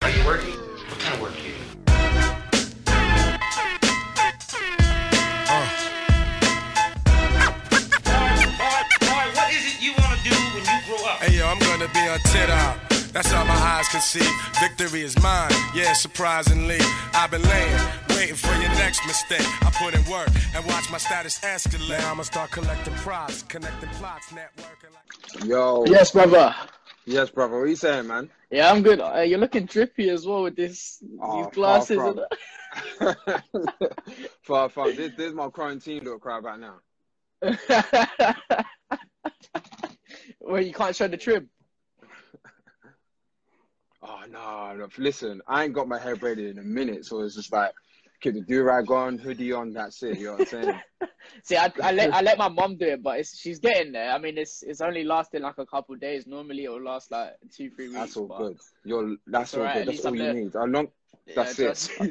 Are you working? What kind of work do you do? What is it you want to do when you grow up? Hey yo, I'm gonna be on TikTok. That's all my eyes can see. Victory is mine, yeah, surprisingly. I've been waiting for your next mistake. I put in work and watch my status escalate. Now I'ma start collecting props, connecting plots, networking like... Yo. Yes, brother. Yes, brother. What are you saying, man? Yeah, I'm good. You're looking drippy as well with these glasses. Far from. This is my quarantine look right about now. Well, you can't show the trim. Oh, no. Listen, I ain't got my hair braided in a minute, so it's just like, keep the do-rag on, hoodie on, that's it, you know what I'm saying? See, I let my mom do it, but she's getting there. I mean, it's only lasting like a couple of days. Normally, it'll last like 2-3 weeks. That's all good. That's all right, good. That's all you need. That's it.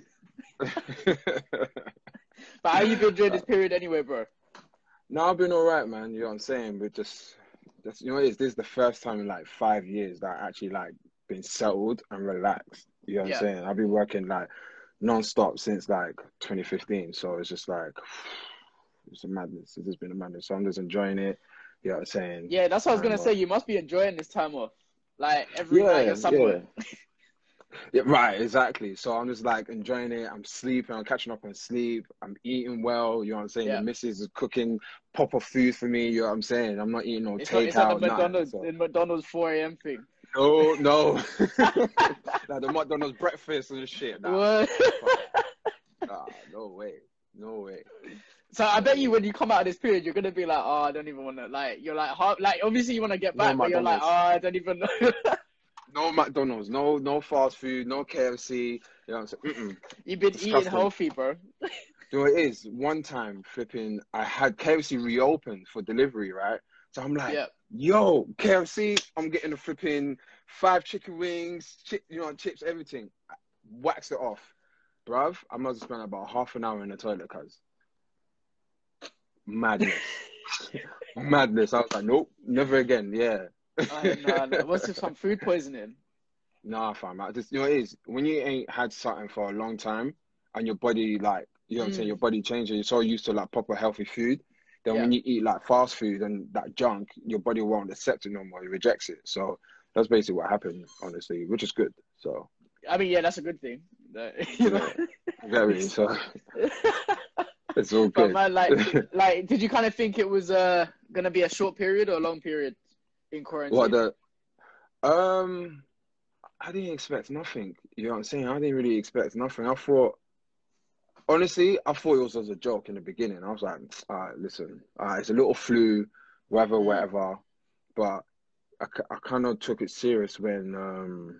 But how you been during this period anyway, bro? No, I've been all right, man. You know what I'm saying? But just, you know, this is the first time in like 5 years that I actually like been settled and relaxed. You know what I'm saying? I've been working like non-stop since like 2015. So it's just like, it's a madness. It's just been a madness. So I'm just enjoying it. You know what I'm saying? Yeah, that's what I was going to say. You must be enjoying this time off. Like every night you're somewhere. Yeah, right, exactly. So I'm just like enjoying it. I'm sleeping. I'm catching up on sleep. I'm eating well. You know what I'm saying? The missus is cooking proper food for me. You know what I'm saying? I'm not eating no takeout. It's like the McDonald's 4 a.m. thing. No. Like the McDonald's breakfast and shit. Nah, no way. So I bet you when you come out of this period, you're gonna be like, oh, I don't even want to. Like you're like, obviously you want to get back, but you're like, oh, I don't even know. No McDonald's, no fast food, no KFC. You know what I'm saying? You've been eating healthy, bro. You know, it is. One time, I had KFC reopened for delivery, right? So I'm like, yo, KFC, I'm getting the flipping 5 chicken wings, chips, everything. Waxed it off. Bruv, I must have spent about half an hour in the toilet, cuz. Madness. Madness. I was like, nope, never again. Yeah. No. What's this, some food poisoning? Nah, fam. Just, you know, it is. When you ain't had something for a long time and your body, like, you know what I'm saying, your body changes, you're so used to, like, proper healthy food. Then when you eat, like, fast food and that junk, your body won't accept it no more. It rejects it. So that's basically what happened, honestly, which is good. So. I mean, yeah, that's a good thing. You know? Very. So. It's all good. But man, like, did you kind of think it was gonna be a short period or a long period in quarantine? I didn't expect nothing. You know what I'm saying? I didn't really expect nothing. Honestly, I thought it was as a joke in the beginning. I was like, all right, listen, it's a little flu, whatever. But I kind of took it serious when,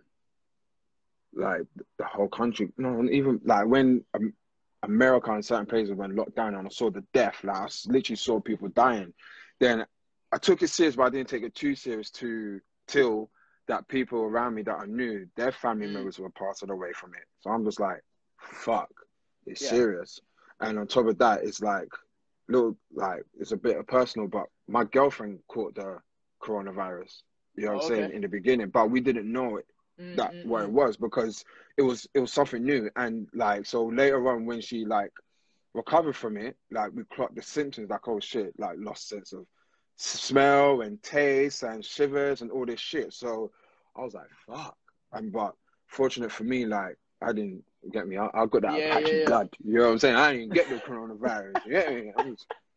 like, the whole country, even like when America and certain places went locked down and I saw the death, like I literally saw people dying. Then I took it serious, but I didn't take it too serious till that people around me that I knew, their family members were passing away from it. So I'm just like, fuck, it's serious. And on top of that, it's like, it's a bit personal, but my girlfriend caught the coronavirus, you know what I'm saying, in the beginning, but we didn't know it. What it was, because it was something new. And like, so later on when she like recovered from it, like we clocked the symptoms, like, oh shit, like lost sense of smell and taste and shivers and all this shit. So I was like, fuck. But fortunate for me, like I didn't get me. I got that Apache blood. You know what I'm saying? I didn't get the coronavirus. Yeah.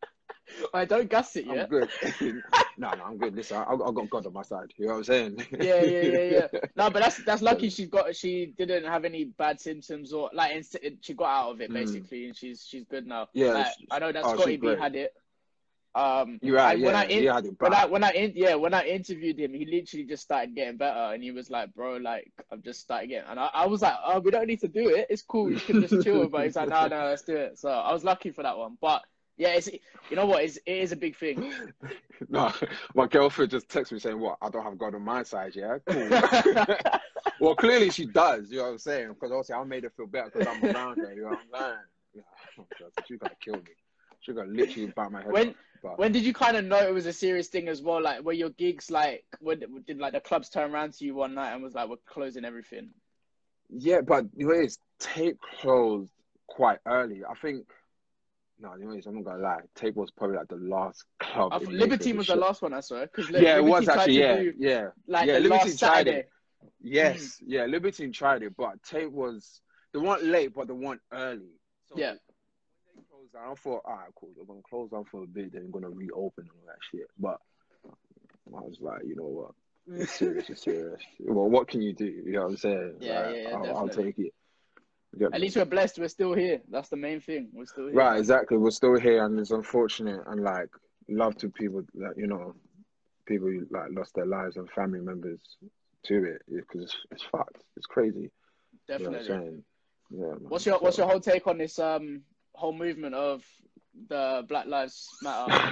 I don't gas it yet. I'm good. No, I'm good. Listen, I got God on my side. You know what I'm saying? Yeah. No, but that's lucky. She didn't have any bad symptoms or like she got out of it basically, and she's good now. Yeah, like, I know that Scotty B had it. You're right. When I interviewed him, he literally just started getting better, and he was like, "Bro, like I've just started getting," and I was like, "Oh, we don't need to do it. It's cool. You can just chill." But he's like, "No, let's do it." So I was lucky for that one, but. Yeah, you know what? It is a big thing. No, my girlfriend just texted me saying, what, I don't have God on my side, yeah? Cool. Well, clearly she does, you know what I'm saying? Because obviously I made her feel better because I'm around her, you know what I'm saying? Yeah, she's going to kill me. She's going to literally bite my head off. When did you kind of know it was a serious thing as well? Like, were your gigs, like, did like the clubs turn around to you one night and was like, we're closing everything? Yeah, but the way is, Tape closed quite early. I think. No, anyways, I'm not gonna lie. Tape was probably like the last club in Mayfield Libertine to was the shut. last one I saw, because Yeah, it was Libertine tried actually. to Yeah, do yeah, like yeah. the Libertine last tried it. Saturday. Yes, yeah. Libertine tried it, but Tape was. They weren't late, but they weren't early. So Yeah. when they closed down, I thought, all right, cool. They're gonna close down for a bit, then they're gonna reopen and all that shit. But I was like, you know what? It's serious. It's serious. Well, what can you do? You know what I'm saying? Yeah, Like, yeah, I'll definitely. take it. Get At me? least we're blessed. We're still here. That's the main thing. We're still here, Right, man. exactly. We're still here, and it's unfortunate, and like, love to people that people who like lost their lives and family members to it, because it's fucked. It's crazy. You know what I'm Definitely. saying? Yeah, man. What's your whole take on this whole movement of the Black Lives Matter?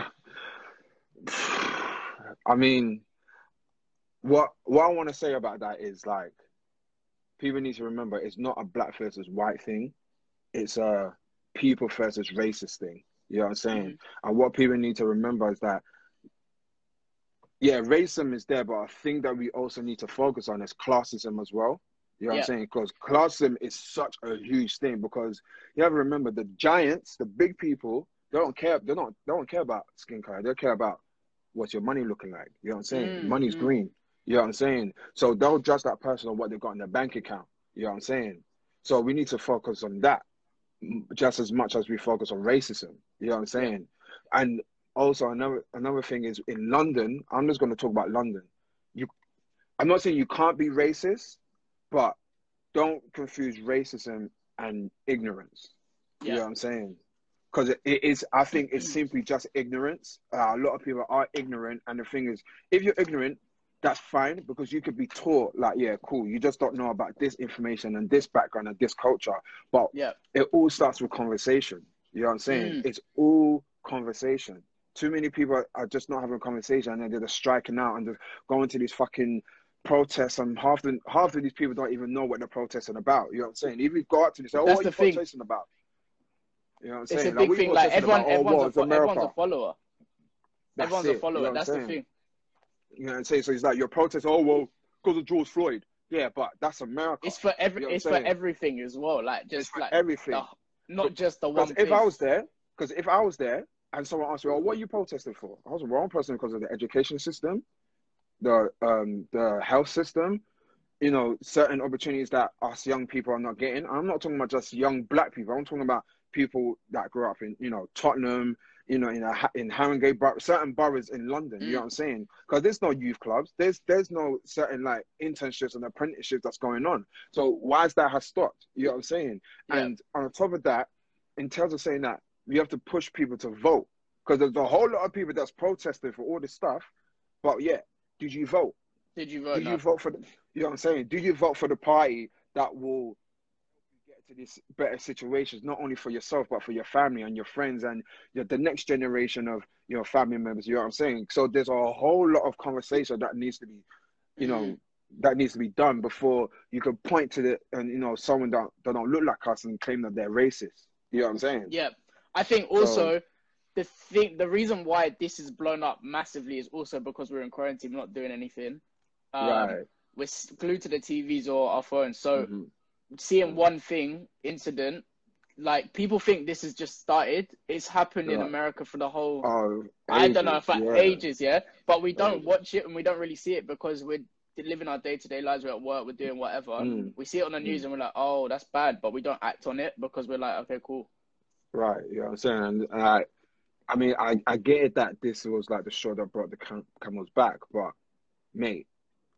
I mean, what I want to say about that is, like, people need to remember it's not a black versus white thing. It's a people versus racist thing. You know what I'm saying? And what people need to remember is that, yeah, racism is there, but a thing that we also need to focus on is classism as well. You know what I'm saying? Because classism is such a huge thing, because you have to remember the giants, the big people, they don't care about skin color. They care about what's your money looking like. You know what I'm saying? Money's green. You know what I'm saying? So they'll judge that person on what they've got in their bank account. You know what I'm saying? So we need to focus on that just as much as we focus on racism. You know what I'm saying? And also another thing is, in London, I'm just going to talk about London. I'm not saying you can't be racist, but don't confuse racism and ignorance. You know what I'm saying? Because it is, I think it's simply just ignorance. A lot of people are ignorant, and the thing is, if you're ignorant, that's fine, because you could be taught, like, yeah, cool, you just don't know about this information and this background and this culture. But it all starts with conversation. You know what I'm saying? It's all conversation. Too many people are just not having a conversation, and then they're just striking out and just going to these fucking protests, and half of these people don't even know what they're protesting about. You know what I'm saying? If you go out to them, say, oh, what are you protesting about? You know what I'm saying? It's a big thing. Like, everyone's a follower. Everyone's a follower. You know That's the thing. You know what I'm saying? So it's like, your protest, oh, well, because of George Floyd. Yeah, but that's America. It's for everything as well. Like, just like everything. Not just the one thing. If I was there and someone asked me, oh, what are you protesting for? I was the wrong person, because of the education system, the health system, you know, certain opportunities that us young people are not getting. I'm not talking about just young black people. I'm talking about people that grew up in, you know, Tottenham, you know, in Haringey, certain boroughs in London. You know what I'm saying? Because there's no youth clubs. There's no certain, like, internships and apprenticeships that's going on. So why is that has stopped? You know what I'm saying? And on top of that, in terms of saying that, we have to push people to vote, because there's a whole lot of people that's protesting for all this stuff. But yeah, did you vote? Did you vote? Did you vote for the? You know what I'm saying? Do you vote for the party that will get to these better situations, not only for yourself, but for your family and your friends and the next generation of your family members? You know what I'm saying? So there's a whole lot of conversation that needs to be, you know, that needs to be done before you can point to someone that don't look like us and claim that they're racist. You know what I'm saying? Yeah, I think also the reason why this is blown up massively is also because we're in quarantine, we're not doing anything. Right. We're glued to the TVs or our phones. So seeing one incident, like, people think this has just started. It's happened in America for the whole, I don't know, for ages, but we don't watch it and we don't really see it because we're living our day-to-day lives. We're at work, we're doing whatever. We see it on the news and we're like, oh, that's bad, but we don't act on it because we're like, okay, cool. Right, you know what I'm saying? And I mean, I get it that this was like the straw that brought the camel's back, but mate,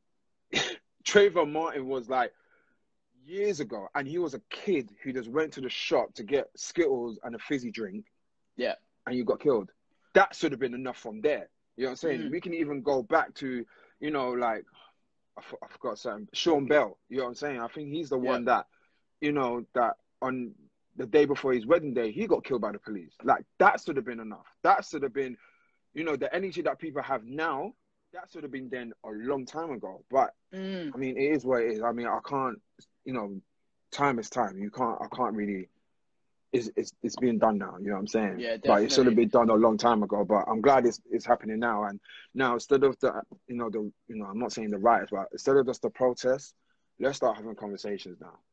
Trayvon Martin was like years ago, and he was a kid who just went to the shop to get Skittles and a fizzy drink. Yeah. And you got killed. That should have been enough from there. You know what I'm saying? We can even go back to, you know, like, I forgot something. Sean Bell. You know what I'm saying? I think he's the one that, you know, that on the day before his wedding day, he got killed by the police. Like, that should have been enough. That should have been, you know, the energy that people have now, that should have been done a long time ago. But, I mean, it is what it is. I mean, I can't, you know, time is time. I can't really, it's being done now, you know what I'm saying? Yeah, definitely. But it should have been done a long time ago. But I'm glad it's happening now. And now, instead of I'm not saying the riots, but instead of just the protests, let's start having conversations now.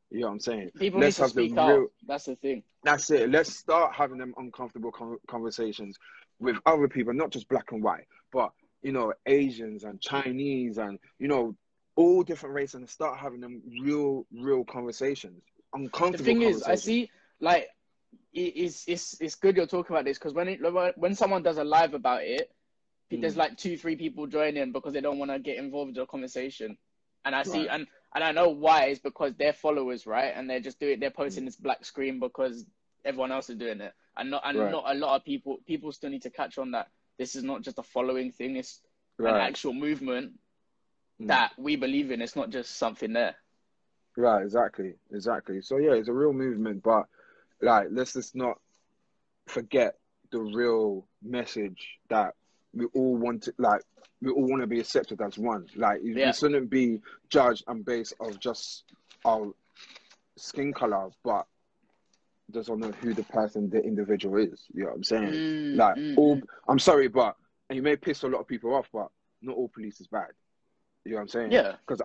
You know what I'm saying? People need Let's to have the speak out. real. That's the thing. That's it. Let's start having them uncomfortable conversations with other people, not just black and white, but Asians and Chinese and all different races, and start having them real conversations, The uncomfortable thing is, I conversations. see, like, it's good you're talking about this, because when someone does a live about it, there's like 2-3 people join in because they don't want to get involved in the conversation. And I see, Right. and I know why. It's because they're followers, right? And they're just they're posting this black screen because everyone else is doing it. And not Right. a lot of people still need to catch on that this is not just a following thing. It's an Right. actual movement that we believe in. It's not just something there. Right, exactly. So yeah, it's a real movement, but like, let's just not forget the real message that we all want to, like, we all want to be accepted as one. Like, we shouldn't be judged on base of just our skin color, but just on who the individual is. You know what I'm saying? I'm sorry, but, and you may piss a lot of people off, but not all police is bad. You know what I'm saying? Yeah. Because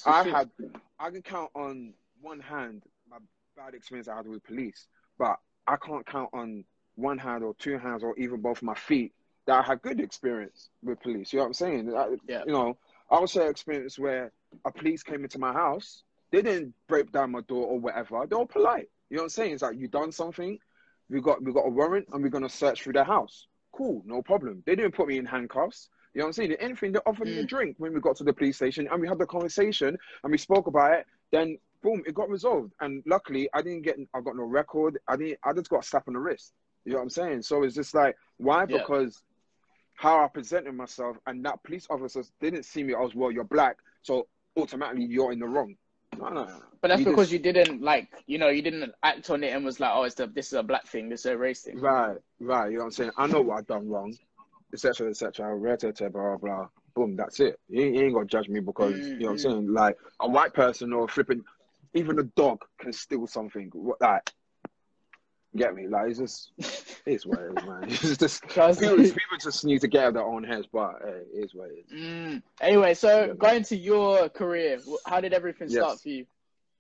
I can count on one hand my bad experience I had with police, but I can't count on one hand or two hands or even both my feet that I had good experience with police. You know what I'm saying? I will share experience where a police came into my house. They didn't break down my door or whatever. They were polite. You know what I'm saying? It's like, you done something, we got a warrant, and we're gonna search through their house. Cool, no problem. They didn't put me in handcuffs. You know what I'm saying? If anything, they offered me a drink when we got to the police station, and we had the conversation and we spoke about it. Then boom, it got resolved. And luckily, I got no record. I just got a slap on the wrist. You know what I'm saying? So it's just like, why? Yeah. Because how I presented myself, and that police officers didn't see me as, well, you're black, so automatically you're in the wrong. No. But that's because you didn't, like, you didn't act on it and was like, oh, this is a black thing, this is a race thing. Right. You know what I'm saying? I know what I've done wrong, etc., blah, blah, blah. Boom, that's it. You ain't gonna judge me because, you know what I'm saying? Like, a white person or flipping, even a dog can steal something. Like, get me? Like, it's what it is, man. It's just, people just need to get out of their own heads, but hey, it is what it is. Anyway, so going to your career, how did everything start for you?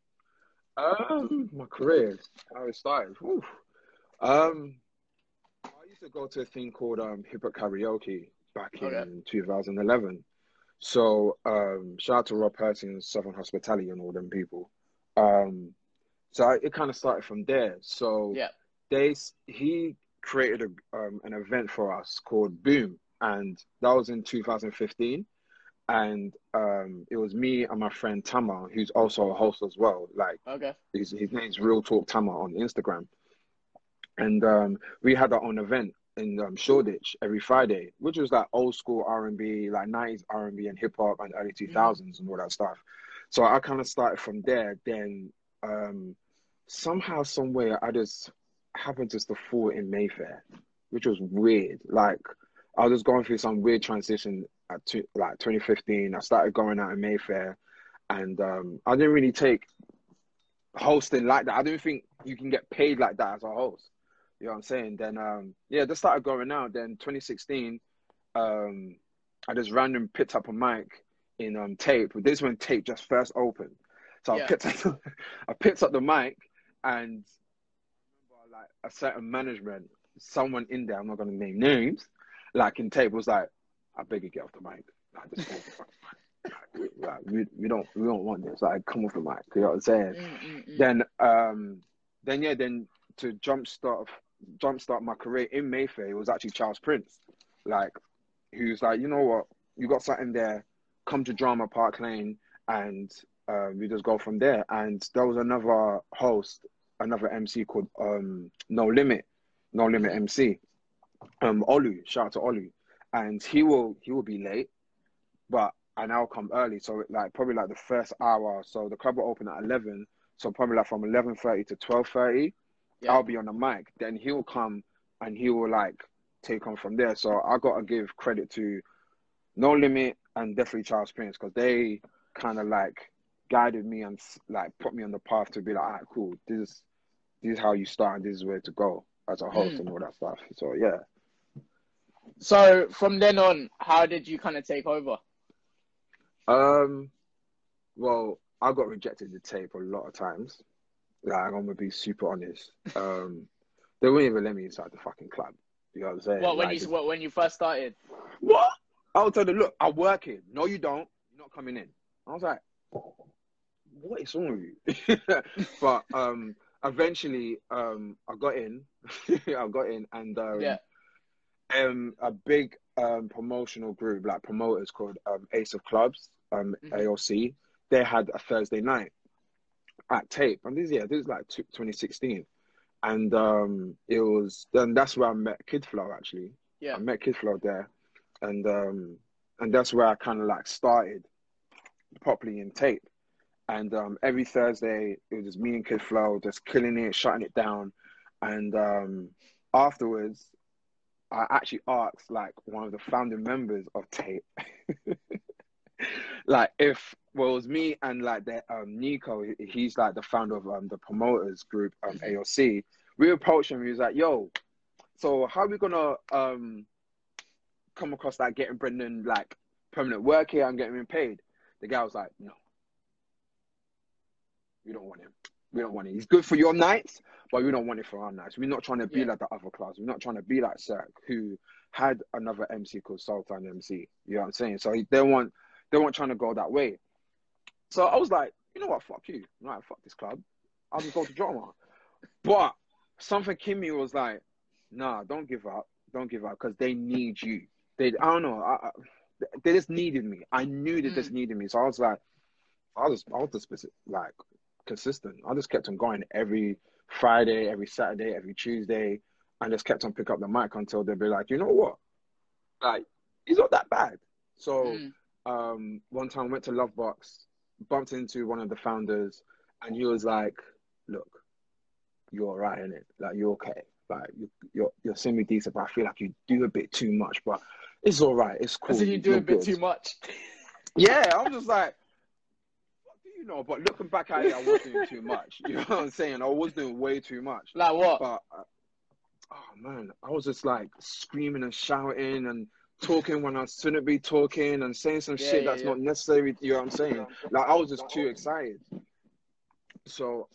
My career, how it started. I used to go to a thing called Hip Hop Karaoke back in 2011. So shout out to Rob Perkins, Southern Hospitality, and all them people. So it kind of started from there. So he created an event for us called Boom, and that was in 2015. And it was me and my friend Tama, who's also a host as well. Like, his name's Real Talk Tama on Instagram. And we had our own event in Shoreditch every Friday, which was like old school R&B, like 90s R&B and hip hop and early 2000s and all that stuff. So I kind of started from there. Then somehow, somewhere, I just happened to fall in Mayfair, which was weird. Like, I was going through some weird transition at 2015. I started going out in Mayfair, and I didn't really take hosting like that. I didn't think you can get paid like that as a host. You know what I'm saying? Then, just started going out. Then 2016, I just random picked up a mic in Tape. This is when Tape just first opened. So I picked up the mic, and I remember, like, a certain management, someone in there, I'm not going to name names, like in Tape, was like, I beg you, get off the mic. We don't want this. Like, come off the mic. You know what I'm saying? Then to jumpstart my career in Mayfair, it was actually Charles Prince, like, who's like, you know what, you got something there, come to Drama Park Lane, and we just go from there. And there was another host, another MC called No Limit MC, Olu, shout out to Olu, and he will be late, but and I'll come early. So like probably like the first hour. So the club will open at 11. So probably like from 11:30 to 12:30, I'll be on the mic. Then he'll come and he will like take on from there. So I got to give credit to No Limit and definitely Charles Prince, because they kind of like guided me and like put me on the path to be like, all right, cool. This is how you start, and this is where to go as a host and all that stuff. So yeah. So from then on, how did you kind of take over? Well, I got rejected the Tape a lot of times. Like, I'm gonna be super honest. They wouldn't even let me inside the fucking club. You know what I'm saying? What when Like, when you first started? what? I'll tell them, look, I'm working. No, you don't. You're not coming in. I was like, what is wrong with you? But eventually, I got in. I got in, and Yeah. a big promotional group, like promoters, called Ace of Clubs, AOC. They had a Thursday night at Tape, and this was like 2016, and it was then that's where I met Kid Flow actually. Yeah. I met Kid Flow there, and that's where I kind of like started properly in Tape. And every Thursday it was just me and Kid Flow just killing it, shutting it down, and afterwards I actually asked like one of the founding members of Tape, like if it was me and like the Nico, he's like the founder of the promoters group AOC. We approached him. He was like, "Yo, so how are we gonna come across like getting Brendan like permanent work here and getting him paid?" The guy was like, "No, we don't want him. We don't want him. He's good for your nights, but we don't want it for our nights. We're not trying to be like the other class. We're not trying to be like Cirque, who had another MC called Sultan MC. You know what I'm saying? So they weren't trying to go that way. So I was like, you know what? Fuck you. I'm like, fuck this club. I'll just go to drama. But something in me was like, nah, don't give up. Don't give up, because they need you. I don't know. They just needed me. I knew they just needed me. So I was like, I was just like consistent. I just kept on going every Friday, every Saturday, every Tuesday, and just kept on picking up the mic until they'd be like, you know what? Like, he's not that bad. So one time I went to Lovebox, bumped into one of the founders, and he was like, look, you're all right, innit? Like, you're okay. Like, you're semi-decent, but I feel like you do a bit too much, but it's all right. It's cool. I said you do a bit too much. Yeah, I'm just like, what do you know? But looking back at it, I was doing too much. You know what I'm saying? I was doing way too much. Like what? But, oh man, I was just like screaming and shouting and talking when I shouldn't be talking and saying some shit that's not necessary. You know what I'm saying? Like, I was just too excited. So,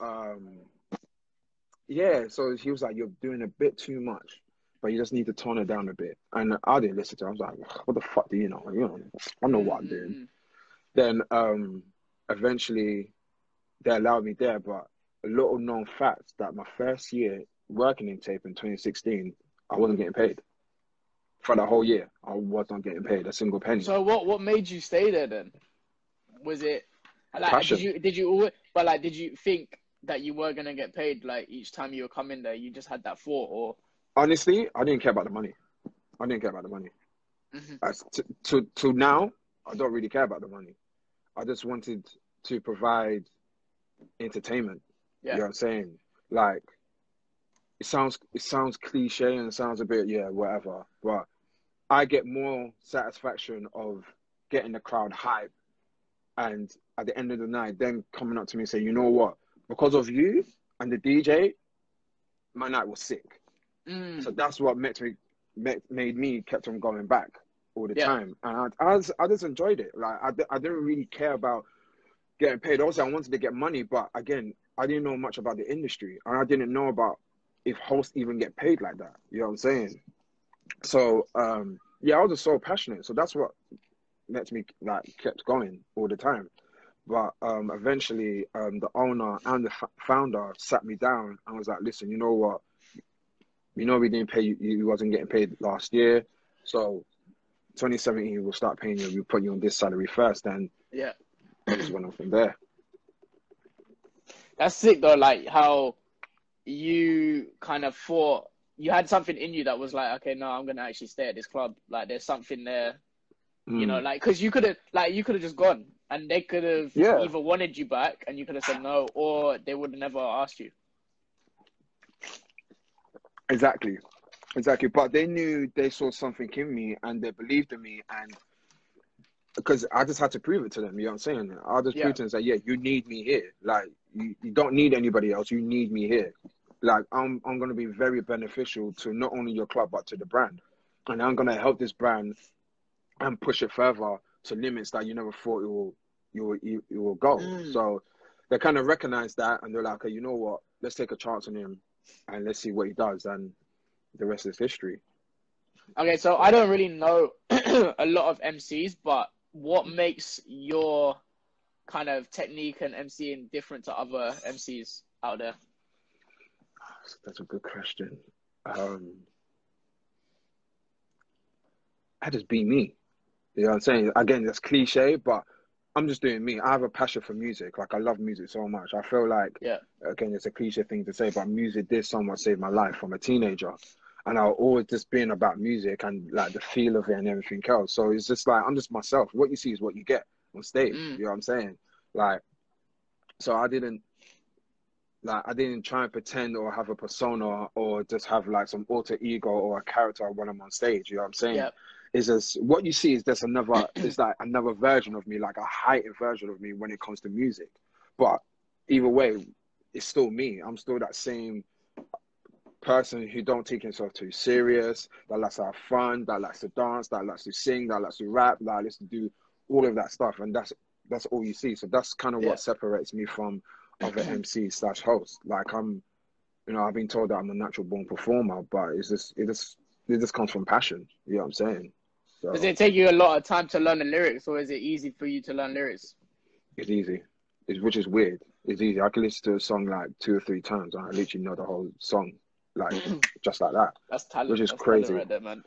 yeah, so he was like, you're doing a bit too much, but you just need to tone it down a bit. And I didn't listen to him. I was like, what the fuck do you know? You know, I know what I'm doing. Then eventually they allowed me there, but a little known fact that my first year working in Tape in 2016, I wasn't getting paid. For the whole year, I was not getting paid a single penny. So what made you stay there then? Was it like Passion. did you always, but like did you think that you were gonna get paid like each time you were coming there? You just had that thought, or? Honestly, I didn't care about the money. I didn't care about the money. To now, I don't really care about the money. I just wanted to provide entertainment. Yeah. You know what I'm saying? Like, it sounds cliche and it sounds a bit, whatever. But I get more satisfaction of getting the crowd hype, and at the end of the night, then coming up to me and say, you know what? Because of you and the DJ, my night was sick. So that's what made me kept on going back all the time. And I just enjoyed it. Like, I didn't really care about getting paid. Also, I wanted to get money, but again, I didn't know much about the industry, and I didn't know about if hosts even get paid like that. You know what I'm saying? So, I was just so passionate. So that's what makes me like kept going all the time. But eventually, the owner and the founder sat me down and was like, listen, you know what? You know we didn't pay you. You wasn't getting paid last year. So 2017, we'll start paying you. We'll put you on this salary first. And I just went on from there. That's sick though, like how you kind of thought you had something in you that was like, okay, no, I'm gonna actually stay at this club. Like, there's something there, you know, like, because you could have just gone, and they could have either wanted you back, and you could have said no, or they would have never asked you. Exactly. But they saw something in me, and they believed in me, and because I just had to prove it to them. You know what I'm saying? I just proved to them and say, you need me here. Like, you don't need anybody else. You need me here. Like, I'm going to be very beneficial to not only your club, but to the brand. And I'm going to help this brand and push it further to limits that you never thought it will go. So they kind of recognize that, and they're like, okay, you know what? Let's take a chance on him, and let's see what he does, and the rest is history. Okay, so I don't really know a lot of MCs, but what makes your kind of technique and MCing different to other MCs out there? That's a good question. I just be me. You know what I'm saying? Again, that's cliche, but I'm just doing me. I have a passion for music. Like, I love music so much. I feel like, again, it's a cliche thing to say, but music did somewhat save my life from a teenager. And I've always just been about music and like the feel of it and everything else. So it's just like, I'm just myself. What you see is what you get on stage. You know what I'm saying? Like, so I didn't try and pretend or have a persona or just have like some alter ego or a character when I'm on stage. You know what I'm saying? It's just, what you see is just another, it's like another version of me, like a heightened version of me when it comes to music. But either way, it's still me. I'm still that same person who don't take himself too serious, that likes to have fun, that likes to dance, that likes to sing, that likes to rap, that likes to do all of that stuff. And that's all you see. So that's kind of what separates me from other MCs/hosts. Like, I'm, you know, I've been told that I'm a natural born performer, but it just comes from passion. You know what I'm saying? So, does it take you a lot of time to learn the lyrics, or is it easy for you to learn lyrics? It's easy. Which is weird. It's easy. I can listen to a song like 2 or 3 times and I literally know the whole song, like just like that. That's talent. Which is That's crazy. Right there, man.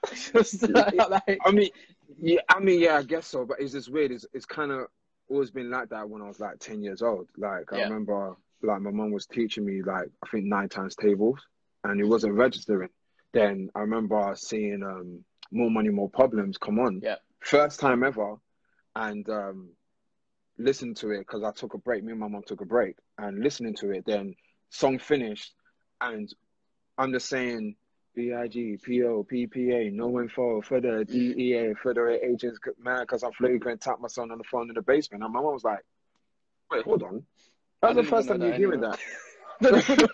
I mean, yeah, I guess so. But it's just weird. It's kind of always been like that when I was like 10 years old. Like, I remember, like, my mum was teaching me, like, I think 9 times tables, and it wasn't registering. Then I remember seeing More Money, More Problems come on. First time ever, and listened to it because I took a break. Me and my mum took a break, and listening to it. Then song finished, and I'm just saying BIG, PO, PPA, no info for the DEA, federal agents, man, because I'm flagrant, tap my son on the phone in the basement. And my mom was like, wait, hold on. That's the first time you're hearing that. You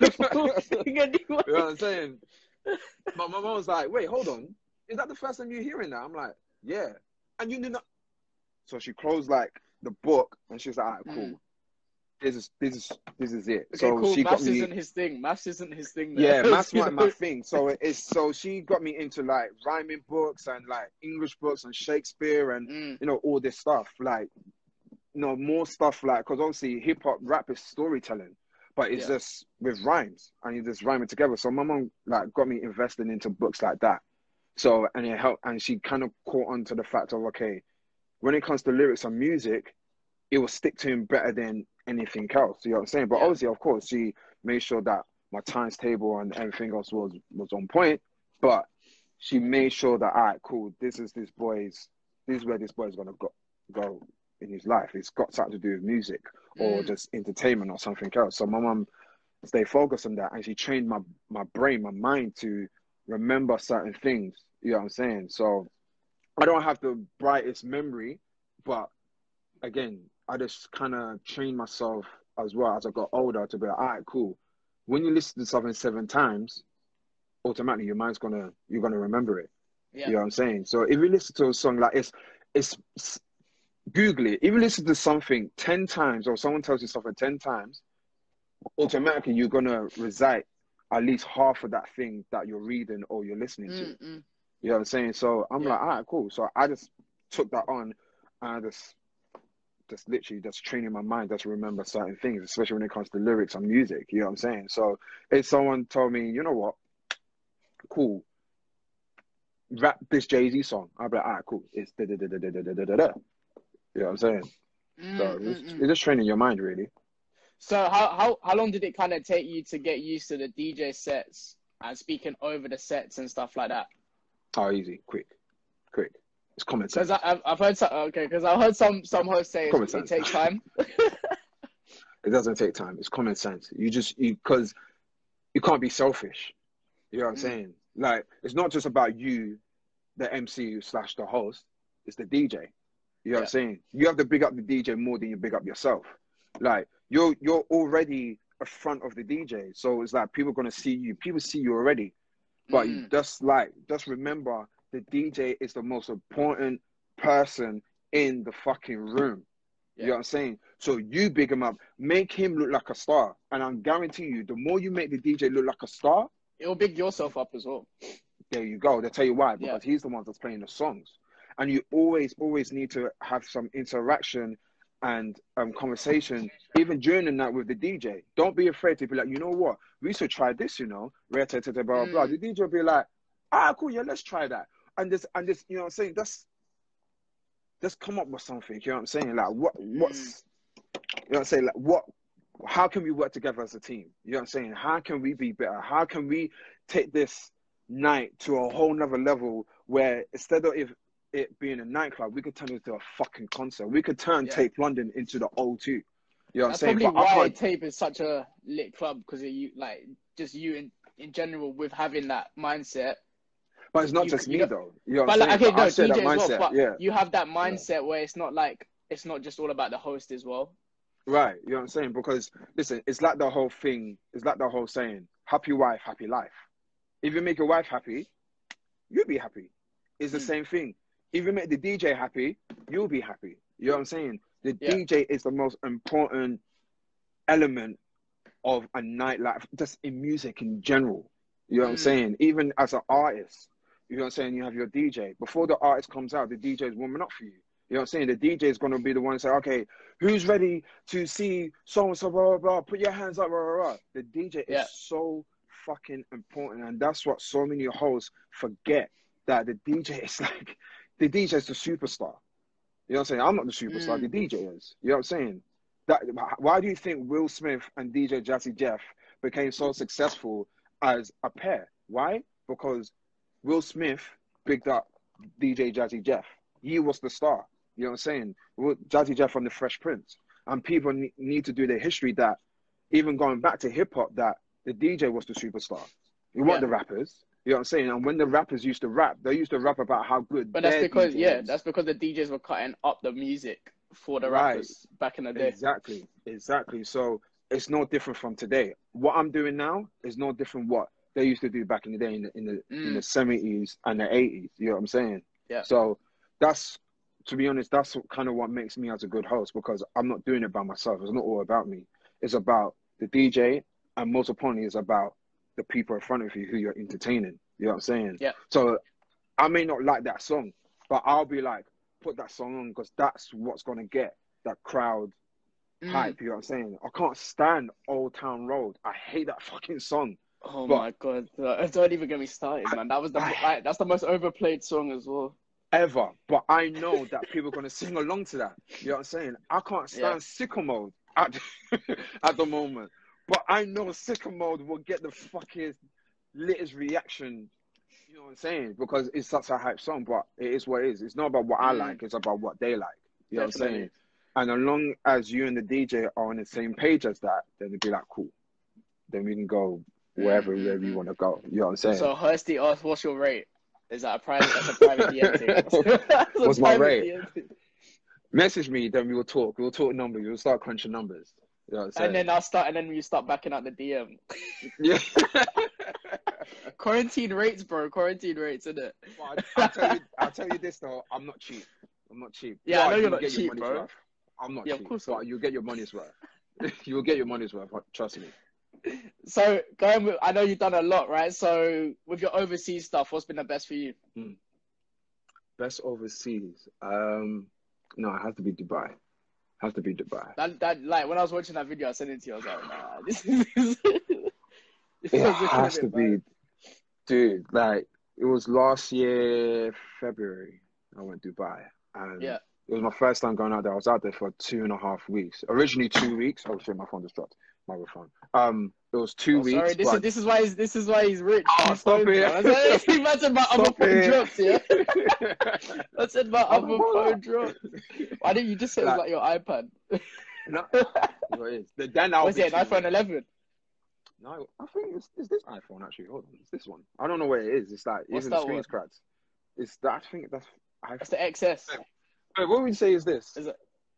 know what I'm saying? But my mom was like, wait, hold on. Is that the first time you're hearing that? I'm like, yeah. And you knew that. So she closed like the book and she was like, all right, cool. This is it. Okay, so cool. she Maths got me. isn't his thing. Maths isn't his thing. Yeah, maths wasn't my thing. So so she got me into like rhyming books and like English books and Shakespeare and you know, all this stuff. Like, you know, more stuff, like, because obviously hip hop rap is storytelling, but it's just with rhymes and you just rhyme it together. So my mom like got me invested into books like that. So, and it helped, and she kind of caught on to the fact of, okay, when it comes to lyrics and music, it will stick to him better than anything else. You know what I'm saying? But obviously, of course, she made sure that my times table and everything else was on point. But she made sure that, all right, cool, this is where this boy's gonna go in his life. It's got something to do with music or just entertainment or something else. So my mum stayed focused on that, and she trained my brain, my mind to remember certain things. You know what I'm saying? So I don't have the brightest memory, but again, I just kind of trained myself as well as I got older to be like, all right, cool. When you listen to something 7 times, automatically your mind's you're gonna remember it. You know what I'm saying? So if you listen to a song like it's Google it. If you listen to something 10 times or someone tells you something 10 times, automatically you're gonna recite at least half of that thing that you're reading or you're listening to. You know what I'm saying? So I'm like, all right, cool. So I just took that on and I just literally just training my mind just to remember certain things, especially when it comes to lyrics and music. You know what I'm saying? So if someone told me, you know what, cool, rap this Jay-Z song, I'd be like, all right, cool, it's da da da da da da da da da. You know what I'm saying? So it's just training your mind, really. So how long did it kind of take you to get used to the DJ sets and speaking over the sets and stuff like that? Oh, easy, quick. It's common sense. Because I've heard some hosts say it takes time. It doesn't take time. It's common sense. Because you can't be selfish. You know what I'm saying? Like, it's not just about you, the MC / the host. It's the DJ. You know what I'm saying? You have to big up the DJ more than you big up yourself. Like, you're already a front of the DJ, so it's like people are gonna see you. People see you already, but just remember, the DJ is the most important person in the fucking room. You know what I'm saying? So you big him up, make him look like a star. And I guarantee you, the more you make the DJ look like a star, It'll big yourself up as well. there you go. They'll tell you why, Yeah. because he's the one that's playing the songs. And you always need to have some interaction and conversation, even during the night with the DJ. Don't be afraid to be like, you know what? We should try this, you know? Blah, blah, blah. The DJ will be like, cool, yeah, let's try that. And this, you know what I'm saying? Let's come up with something, you know what I'm saying? Like, what's, you know what I'm saying? Like, how can we work together as a team? You know what I'm saying? How can we be better? How can we take this night to a whole nother level where instead of it being a nightclub, we could turn it into a fucking concert. We could turn Tape London into the O2. You know what I'm saying? That's probably why Tape is such a lit club, because you like just you in general with having that mindset. But it's not just me though. You know what But I'm like, saying? okay, no, I said DJ that as mindset, well. But yeah. you have that mindset where it's not just all about the host as well. Right, you know what I'm saying? Because listen, it's like the whole thing. It's like the whole saying: "Happy wife, happy life." If you make your wife happy, you'll be happy. It's the same thing. If you make the DJ happy, you'll be happy. You know what I'm saying? The DJ is the most important element of a nightlife, just in music in general. You know what I'm saying? Even as an artist, you know what I'm saying? You have your DJ. Before the artist comes out, the DJ is warming up for you. You know what I'm saying? The DJ is going to be the one to say, okay, who's ready to see so-and-so, blah, blah, blah, put your hands up, blah, blah, blah. The DJ is so fucking important. And that's what so many hosts forget, that the DJ is like, the DJ is the superstar. You know what I'm saying? I'm not the superstar, the DJ is. You know what I'm saying? Why do you think Will Smith and DJ Jazzy Jeff became so successful as a pair? Why? Because Will Smith picked up DJ Jazzy Jeff. He was the star. You know what I'm saying? Jazzy Jeff from the Fresh Prince. And people need to do their history that, even going back to hip-hop, that the DJ was the superstar. It weren't the rappers. You know what I'm saying? And when the rappers used to rap, they used to rap about how good. But that's because that's because the DJs were cutting up the music for the rappers back in the day. Exactly. So it's no different from today. What I'm doing now is no different what they used to do back in the day in the 70s and the 80s. You know what I'm saying? Yeah. So that's, to be honest, that's kind of what makes me as a good host, because I'm not doing it by myself. It's not all about me. It's about the DJ, and most importantly, it's about the people in front of you who you're entertaining. You know what I'm saying? Yeah. So I may not like that song, but I'll be like, put that song on, because that's what's going to get that crowd hype. You know what I'm saying? I can't stand Old Town Road. I hate that fucking song. Oh my God. Don't even get me started, man. That was that's the most overplayed song as well. Ever. But I know that people are going to sing along to that. You know what I'm saying? I can't stand Sicko Mode at the moment. But I know Sicko Mode will get the fucking littest reaction. You know what I'm saying? Because it's such a hype song, but it is what it is. It's not about what I like, it's about what they like. You know what I'm saying? And as long as you and the DJ are on the same page as that, then it'd be like, cool. Then we can go wherever we want to go. You know what I'm saying? So Hursty asked, what's your rate? Is that that's a private DM thing? What's my rate? Message me, then we will talk. We'll talk numbers. We'll start crunching numbers. You know what I'm saying? And then you start backing out the DM. Yeah. Quarantine rates, bro. Quarantine rates, isn't it? Well, I'll tell you this though. I'm not cheap. Yeah, I know you're not cheap, bro. Worth. I'm not cheap. Of course but you'll get your money's worth. You will get your money's worth. Trust me. So I know you've done a lot, right? So with your overseas stuff, what's been the best for you? Best overseas? No, it has to be Dubai. That like when I was watching that video, I sent it to you. I was like, nah, this is. It has to be, dude. Like it was last year February. I went to Dubai, and it was my first time going out there. I was out there for 2.5 weeks. Originally 2 weeks. Oh shit, my phone just dropped. My phone. It was 2 weeks. Sorry, this is why he's rich. Oh, stop it! Imagine my other phone drops, yeah. I said my other phone drops. Why didn't you just say it was like your iPad? No, it is. Then was it an iPhone 11? No, I think it's this iPhone actually. Hold on, it's this one. I don't know where it is. It's like even the screen's cracked. It's that. I think that's iPhone. It's the XS. Wait, what would you say is this? Is it?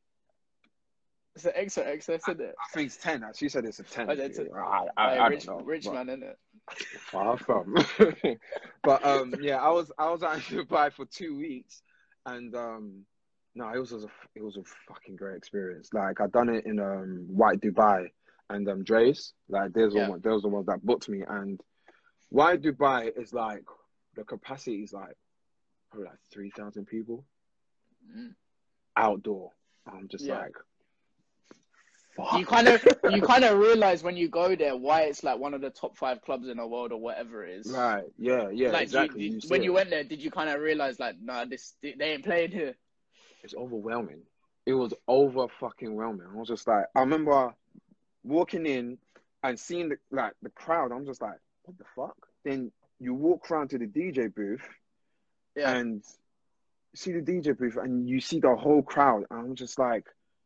It's an X or XS, isn't it? I think it's 10. She said it's a 10. I don't know. Rich man, isn't it? Far from. But yeah, I was out in Dubai for 2 weeks, and No, it was a fucking great experience. Like I done it in White Dubai and Dre's. Like Yeah. there's the ones that booked me. And White Dubai is like the capacity is like probably like 3,000 people Mm. outdoor. I'm just Yeah. like, You fuck. kind of realize when you go there why it's like one of the top 5 clubs in the world or whatever it is. Right? Yeah, yeah, Like, exactly. You see when you it. went there, did you kind of realize like, nah, they ain't playing here? It's overwhelming. It was over fucking whelming. I was just like, I remember walking in and seeing the crowd. I'm just like, what the fuck? Then you walk around to the DJ booth Yeah. and see the DJ booth and you see the whole crowd. And I'm just like,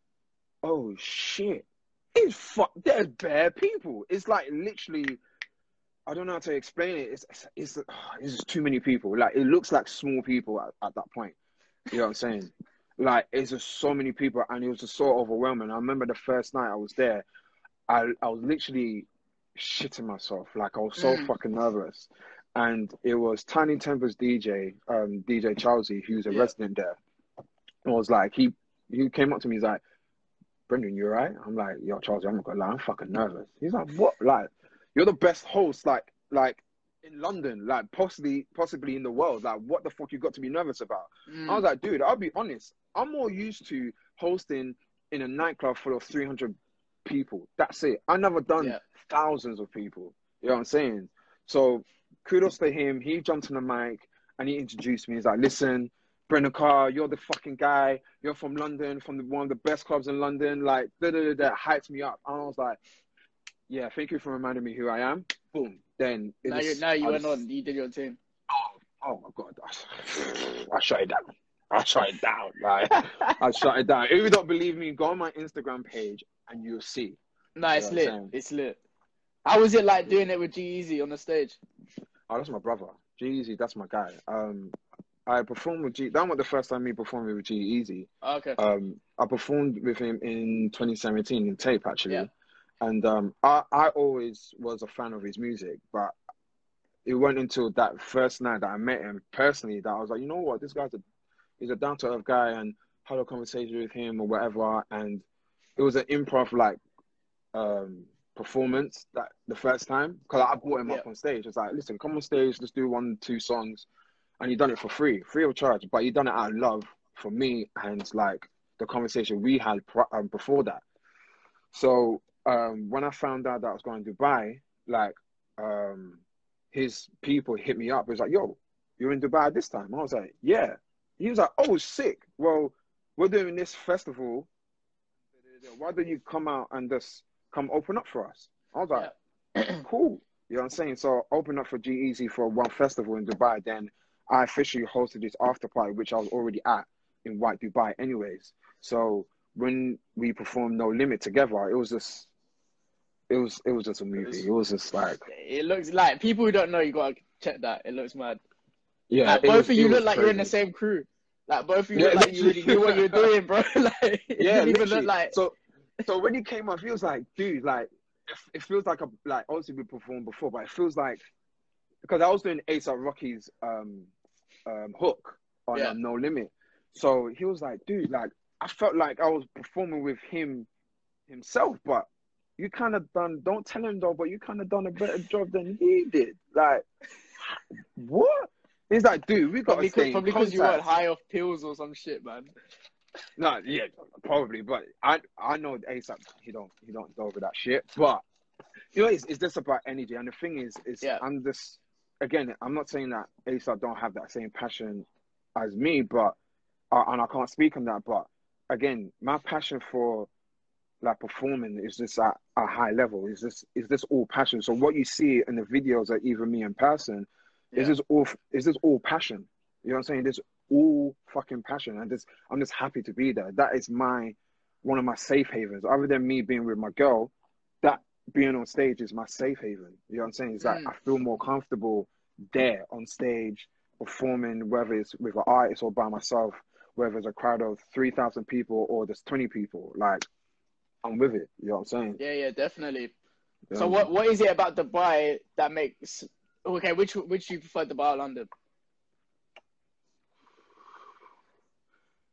oh shit. There's bare people. It's like literally, I don't know how to explain it. It's just too many people. Like it looks like small people at that point. You know what I'm saying? Like it's just so many people and it was just so overwhelming. I remember the first night I was there, I was literally shitting myself. Like I was so fucking nervous. And it was Tiny Temper's DJ, DJ Charlesy, who's a resident there. And I was like, he came up to me, he's like, Brendan, you alright? I'm like, yo, Charlesy, I'm not gonna lie, I'm fucking nervous. He's like, what? Like, you're the best host, like in London, like possibly in the world. Like, what the fuck you got to be nervous about? I was like, dude, I'll be honest. I'm more used to hosting in a nightclub full of 300 people. That's it. I never done thousands of people. You know what I'm saying? So kudos to him. He jumped on the mic and he introduced me. He's like, listen, Brendan Carr, you're the fucking guy. You're from London, from one of the best clubs in London. Like, that hyped me up. And I was like, yeah, thank you for reminding me who I am. Boom. Then you went on. You did your thing. Oh my God. I shut it down. Like, I shut it down. If you don't believe me, go on my Instagram page and you'll see. No, it's lit. It's lit. How was it like doing it with G-Eazy on the stage? Oh, that's my brother. G-Eazy, that's my guy. I performed with that was the first time me performing with G-Eazy. Okay. I performed with him in 2017 in Tape, actually. Yeah. And I always was a fan of his music, but it wasn't until that first night that I met him personally that I was like, you know what, this guy's he's a down-to-earth guy, and had a conversation with him or whatever, and it was an improv performance that the first time, because I brought him up on stage. I was like, listen, come on stage, let's do 1-2 songs, and he done it for free of charge, but he done it out of love for me and like the conversation we had before that. So when I found out that I was going to Dubai, like his people hit me up. It was like, yo, you're in Dubai this time? I was like, yeah. He was like, oh, sick. Well, we're doing this festival. Why don't you come out and just come open up for us? I was like, cool. You know what I'm saying? So open up for G-Eazy for one festival in Dubai. Then I officially hosted this after party, which I was already at in White Dubai anyways. So when we performed No Limit together, it was just a movie. It was just like, it looks like, people who don't know, you gotta check that. It looks mad. Yeah, like, both of you look like crazy. You're in the same crew. Like both of you look like you really knew what you're doing, bro. Like it didn't even look like. So when he came up, he was like, dude, like it feels like obviously we performed before, but it feels like, because I was doing A$AP Rocky's hook on No Limit. So he was like, dude, like I felt like I was performing with himself, but you kind of don't tell him though, but you kind of done a better job than he did. Like, what? He's like, dude, we got to stay in contact. Probably because you weren't high off pills or some shit, man. No, yeah, probably, but I know A$AP, he don't go over that shit. But you know, it's just about energy, and the thing is I'm just, again, I'm not saying that A$AP don't have that same passion as me, but and I can't speak on that, but again, my passion for like performing is just at a high level. It's just all passion. So what you see in the videos of even me in person is just all passion. You know what I'm saying? There's all fucking passion, and I'm just happy to be there. That is one of my safe havens. Other than me being with my girl, that being on stage is my safe haven. You know what I'm saying? It's like I feel more comfortable there on stage performing, whether it's with an artist or by myself, whether it's a crowd of 3,000 people or there's 20 people. Like, I'm with it. You know what I'm saying? Yeah, definitely. Yeah. So what is it about Dubai that makes, okay, which you prefer, Dubai or London?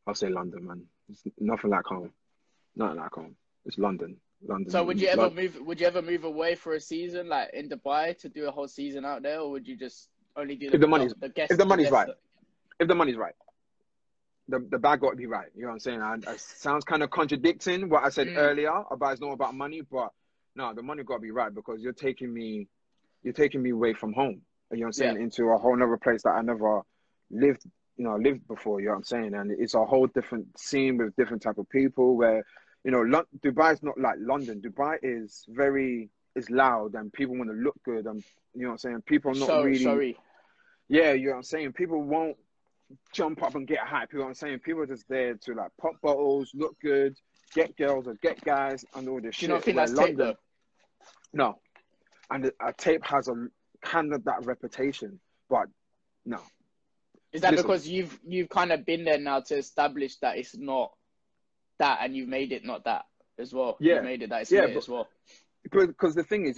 I'll say London, man. It's nothing like home. Nothing like home. It's London. London. So would you ever move? Would you ever move away for a season, like in Dubai, to do a whole season out there, or would you just only do If the money's guest? if the money's guest- right. If the money's right. The bag got to be right. You know what I'm saying? It sounds kind of contradicting what I said earlier about it's not about money, but no, the money got to be right because you're taking me away from home. You know what I'm saying? Into a whole other place that I never lived before. You know what I'm saying? And it's a whole different scene with different type of people where, Dubai's not like London. Dubai is loud and people want to look good and, you know what I'm saying? People are not really. Sorry. Yeah, you know what I'm saying? People won't jump up and get hype. You know what I'm saying? People are just there to like pop bottles, look good, get girls or get guys and all this shit. Do you not think Where that's tape though? No. And a tape has a kind of that reputation, but no. Is that Listen. because you've kind of been there now to establish that it's not that, and you've made it not that as well? Yeah. You made it that it's Yeah, lit as well. Because the thing is,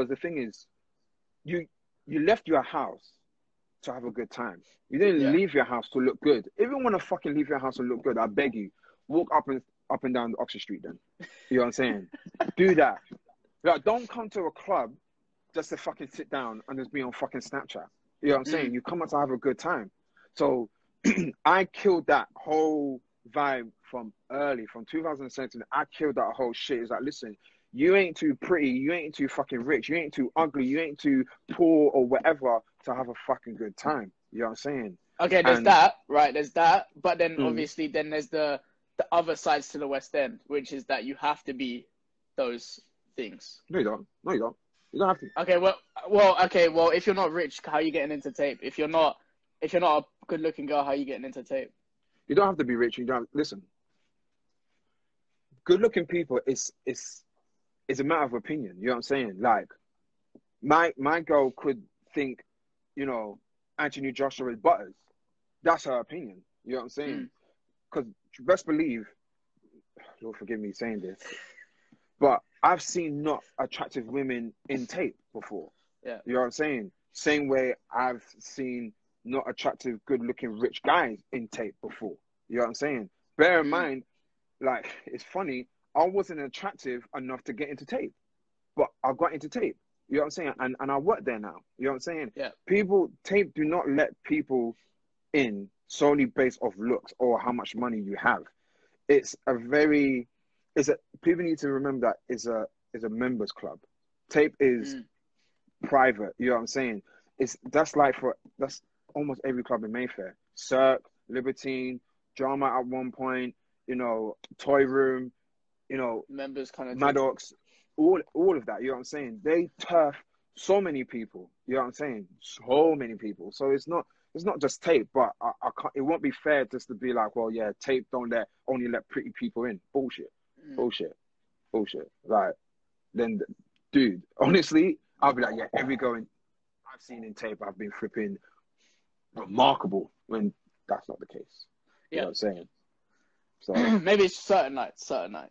you left your house to have a good time. You didn't leave your house to look good. If you want to fucking leave your house to look good, I beg you, walk up and down Oxford Street then. You know what I'm saying? Do that. Like, don't come to a club just to fucking sit down and just be on fucking Snapchat. You know what I'm saying? You come out to have a good time. So I killed that whole vibe from 2017. I killed that whole shit. It's like, listen, you ain't too pretty, you ain't too fucking rich, you ain't too ugly, you ain't too poor or whatever to have a fucking good time. You know what I'm saying? Okay, there's that, right? There's that, but then obviously then there's the other sides to the West End, which is that you have to be those things. No, you don't. You don't have to. Okay, well, if you're not rich, how are you getting into tape? If you're not a good-looking girl, how are you getting into tape? You don't have to be rich. You don't listen. Good-looking people is a matter of opinion. You know what I'm saying? Like, my girl could think, Anthony Joshua is butters. That's her opinion. You know what I'm saying? Because best believe, Lord forgive me saying this, but I've seen not attractive women in tape before. Yeah. You know what I'm saying? Same way I've seen not attractive, good-looking, rich guys in tape before. You know what I'm saying? Bear in mind, like, it's funny, I wasn't attractive enough to get into tape, but I got into tape. You know what I'm saying? And I work there now. You know what I'm saying? Yeah. Tape do not let people in solely based off looks or how much money you have. People need to remember that it's a members club. Tape is private. You know what I'm saying? That's almost every club in Mayfair. Cirque, Libertine, Drama at one point, Toy Room, Members kind of Maddox, all of that. You know what I'm saying? They turf so many people. You know what I'm saying? So many people. So it's not just tape, but I can't. It won't be fair just to be like, well, yeah, tape only let pretty people in. Bullshit. Like, then, dude, honestly, I'll be like, yeah, every girl I've seen in tape, I've been flipping remarkable when that's not the case. You know what I'm saying? So maybe it's certain nights.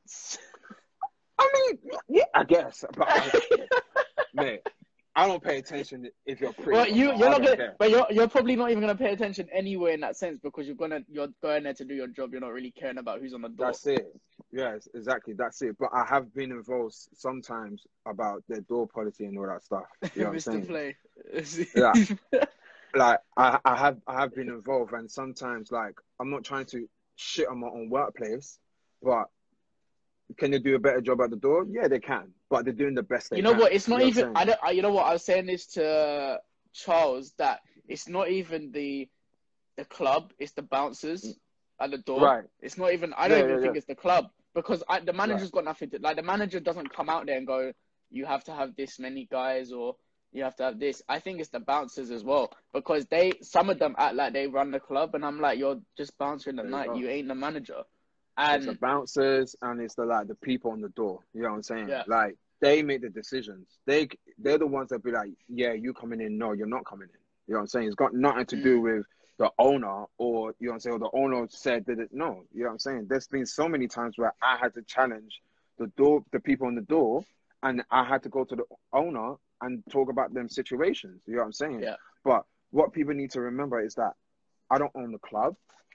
I mean, yeah, I guess. But man, I don't pay attention if you're pretty. Well, you're not gonna, but you're probably not even gonna pay attention anyway in that sense because you're going there to do your job. You're not really caring about who's on the door. That's it. Yes, exactly. That's it. But I have been involved sometimes about their door policy and all that stuff. You know what I'm saying? Play. Yeah. Like I have been involved, and sometimes like I'm not trying to shit on my own workplace, but can they do a better job at the door? Yeah, they can, but they're doing the best they can. You know what? It's not You know even. You know what? I was saying this to Charles that it's not even the club; it's the bouncers at the door. Right. It's not even. I don't even think it's the club because the manager's got nothing to. Like the manager doesn't come out there and go, "You have to have this many guys," or "You have to have this." I think it's the bouncers as well because some of them act like they run the club, and I'm like, "You're just bouncing the night. You ain't the manager." And it's the bouncers and it's the people on the door. You know what I'm saying? Yeah. Like they make the decisions. They're the ones that be like, yeah, you coming in. No, you're not coming in. You know what I'm saying? It's got nothing to do with the owner or, you know what I'm saying, or the owner said that no, you know what I'm saying? There's been so many times where I had to challenge the people on the door and I had to go to the owner and talk about them situations. You know what I'm saying? Yeah. But what people need to remember is that I don't own the club.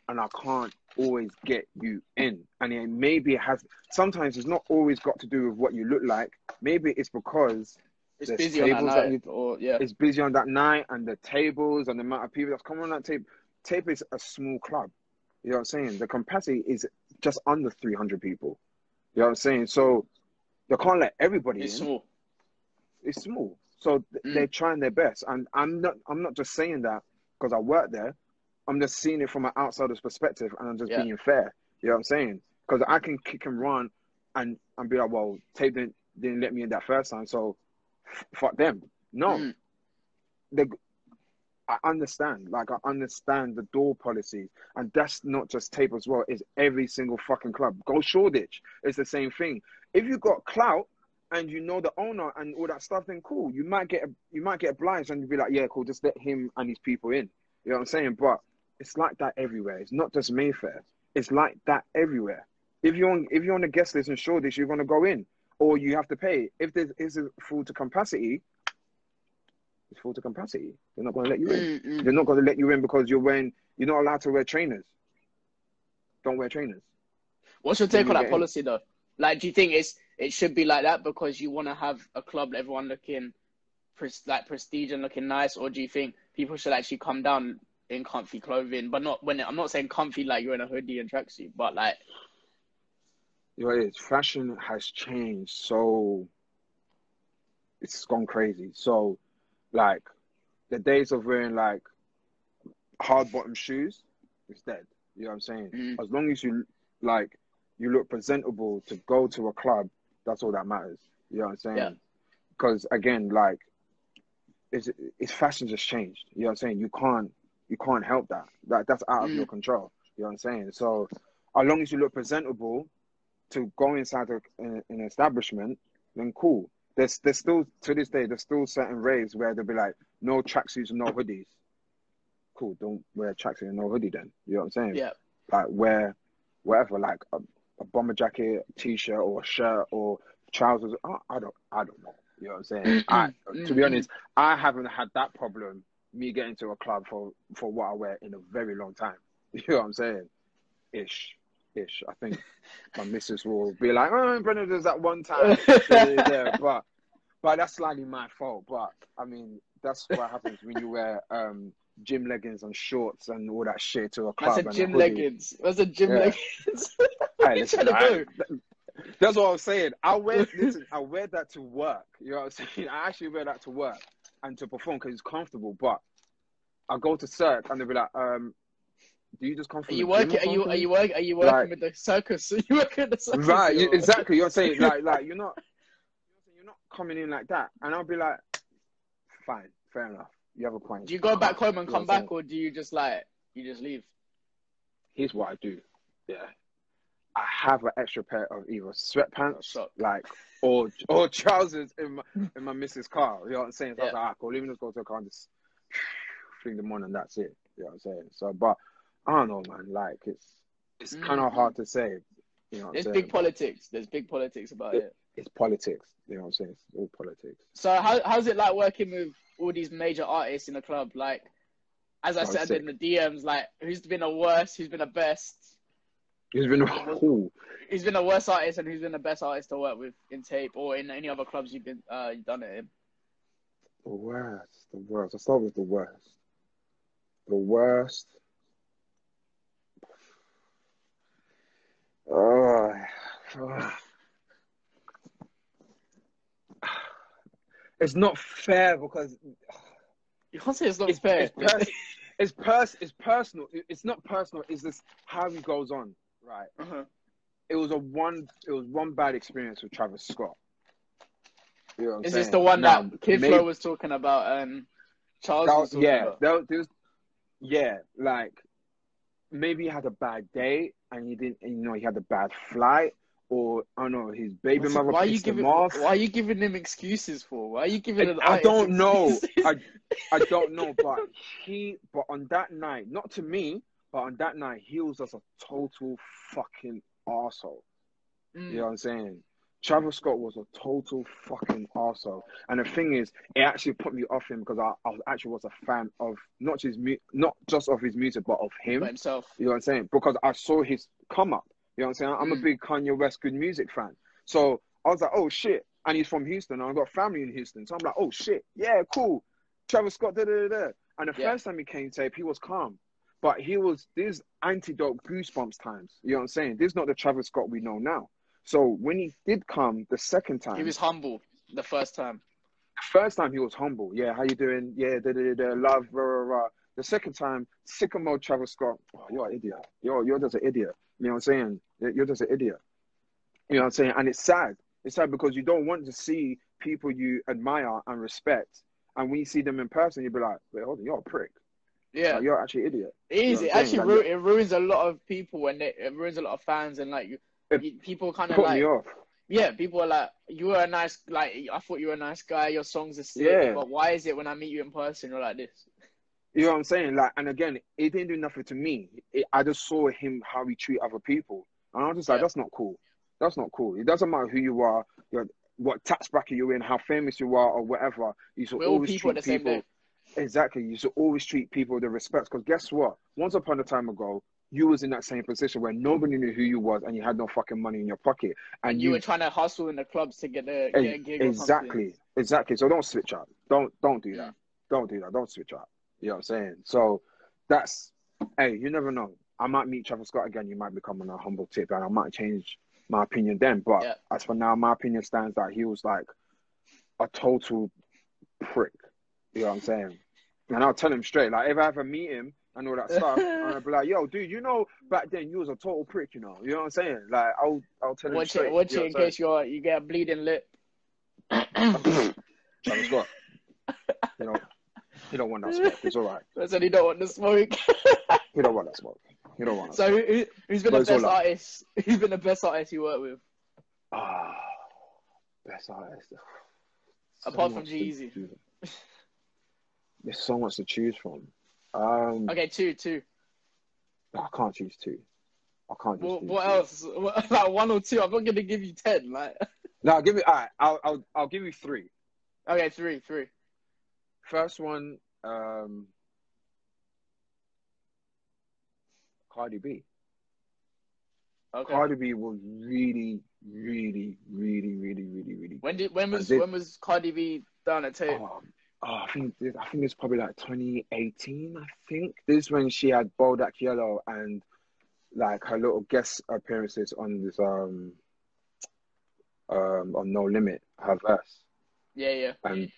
and I can't always get you in. And sometimes it's not always got to do with what you look like. Maybe it's because It's there's busy on that tables night, or it's busy on that night, and the tables and the amount of people that's coming on that tape. Tape is a small club. You know what I'm saying? The capacity is just under 300 people. You know what I'm saying? So you can't let everybody it's in. small. It's small. So they're trying their best. And I'm not just saying that because I work there. I'm just seeing it from an outsider's perspective, and I'm just being fair. You know what I'm saying? Because I can kick and run and be like, well, Tape didn't let me in that first time, so fuck them. No. I understand. Like, I understand the door policies. And that's not just Tape as well. It's every single fucking club. Go Shoreditch. It's the same thing. If you got clout and you know the owner and all that stuff, then cool. You might get obliged and you'll be like, yeah, cool, just let him and his people in. You know what I'm saying? But it's like that everywhere. It's not just Mayfair. It's like that everywhere. If you're on the guest list in Shoreditch, you're going to go in. Or you have to pay. If there's a full to capacity, it's full to capacity. They're not going to let you in. They're not going to let you in because you're not allowed to wear trainers. Don't wear trainers. What's your take on that policy, though? Like, do you think it should be like that because you want to have a club, everyone looking prestige and looking nice, or do you think people should actually come down in comfy clothing, but I'm not saying comfy like you're in a hoodie and tracksuit, but like, you know, fashion has changed, so it's gone crazy. So, like, the days of wearing like hard bottom shoes, it's dead. You know what I'm saying? As long as you look presentable to go to a club, that's all that matters. You know what I'm saying? Yeah. Because again, like, it's fashion just changed. You know what I'm saying? You can't help that. That's out of your control. You know what I'm saying? So, as long as you look presentable to go inside an establishment, then cool. There's still, to this day, there's still certain raves where they'll be like, no tracksuits and no hoodies. Cool, don't wear a tracksuit and no hoodie then. You know what I'm saying? Yeah. Like, wear whatever, like a bomber jacket, t-shirt, or a shirt, or trousers. I don't know. You know what I'm saying? To be honest, I haven't had that problem, me getting to a club for what I wear in a very long time. You know what I'm saying? Ish. I think my missus will be like, oh, Brendan does that one time. Yeah, but that's slightly my fault. But I mean, that's what happens when you wear gym leggings and shorts and all that shit to a club. That's a gym leggings. That's a gym leggings. Hey, listen, that's what I was saying. I wear that to work. You know what I'm saying? I actually wear that to work and to perform because it's comfortable. But I go to Cirque and they'll be like, do you just come from? Are you working with the circus? Are you working at the circus? Right, exactly. You're saying like you're not coming in like that, and I'll be like, fine, fair enough. You have a point. Do you go back home and come back, or do you just leave? Here's what I do. Yeah, I have an extra pair of either sweatpants, or trousers in my missus' car. You know what I'm saying? So I was like, cool, even just go to a car and just fling them on, and that's it. You know what I'm saying? So, but I don't know, man. Like, it's kind of hard to say. You know what I'm saying? Big politics. There's big politics about it. It's politics. You know what I'm saying? It's all politics. So how's it like working with all these major artists in the club? Like, as I said in the DMs, like, who's been the worst? Who's been the best? Who's been the worst artist and who's been the best artist to work with in Tape or in any other clubs you've done it in? The worst. I'll start with the worst. The worst. It's not fair because you can't say it's not fair. It's personal. It's not personal. It's just how he goes on, right? It was one bad experience with Travis Scott. You know what I'm saying? This the one that Kid Flo was talking about and Charles was talking about? Like, maybe he had a bad day and he had a bad flight, or I don't know, his baby mother pissed him off. Why are you giving him excuses for? Why are you giving him I don't know. I don't know, but on that night, not to me, but on that night, he was just a total fucking arsehole. You know what I'm saying? Travis Scott was a total fucking arsehole. And the thing is, it actually put me off him because I actually was a fan of not just of his music, but of By him. himself. You know what I'm saying? Because I saw his come up. You know what I'm saying? I'm a Mm. big Kanye West Good Music fan. So I was like, oh shit. And he's from Houston. And I've got family in Houston. So I'm like, oh shit. Yeah, cool. Travis Scott, da da da da. And the Yeah. first time he came tape, he was calm. But these antidote goosebumps times. You know what I'm saying? This is not the Travis Scott we know now. So when he did come the second time, He was humble the first time. first time he was humble. Yeah, how you doing? Yeah, da da da, love, rah, rah, rah. The second time, sicko mode Travis Scott. Oh, you're an idiot. You're just an idiot. You know what I'm saying? You're just an idiot. You know what I'm saying? And it's sad. It's sad because you don't want to see people you admire and respect, and when you see them in person, you'll be like, wait, hold on, you're a prick. Yeah. Like, you're actually an idiot. It is. You know It what I'm actually saying? Like, it ruins a lot of people it ruins a lot of fans and like people kind of put like me off. yeah, people are like, you were a nice, like, I thought you were a nice guy, your songs are sick, Yeah. but why is it when I meet you in person, you're like this? You know what I'm saying? Like, and again, it didn't do nothing to me. I just saw him, how he treat other people. And I was just like, Yeah. that's not cool. That's not cool. It doesn't matter who you are, what tax bracket you're in, how famous you are, or whatever. You should We're all always people at treat the same people. day. Exactly. You should always treat people with respect. Because guess what? Once upon a time ago, you was in that same position where nobody knew who you was and you had no fucking money in your pocket. And you were trying to hustle in the clubs to get a gig or something. Exactly. So don't switch up. Don't do that. Mm. Don't do that. Don't switch up. You know what I'm saying? So that's, hey, you never know. I might meet Travis Scott again. You might become on a humble tip, and I might change my opinion then. But Yeah. as for now, my opinion stands that he was like a total prick. You know what I'm saying? And I'll tell him straight. Like, if I ever meet him and all that stuff, and I'll be like, yo, dude, you know, back then you was a total prick, you know? You know what I'm saying? Like, I'll tell him Watch straight. it you know in what I'm case you get a bleeding lip. saying? Travis Scott. You know, he don't want that smoke. It's all right. I said he don't want the smoke. He don't want that smoke. He don't want that So smoke. who's been But the it's all best up. artist? Who's been the best artist you worked with? Ah, best artist. Apart from much to G-Eazy. choose. There's so much to choose from. Okay, two. I can't choose two. I can't just choose What two. else? Like 1 or 2? I'm not gonna give you 10. Like, No, give me. All right, I'll give you three. okay, three. First one, Cardi B. Okay. Cardi B was really, really, really, really, really, really. When was Cardi B done a tape? I think it's probably like 2018. I think this is when she had Bodak Yellow and like her little guest appearances on this on No Limit, her verse, Yeah.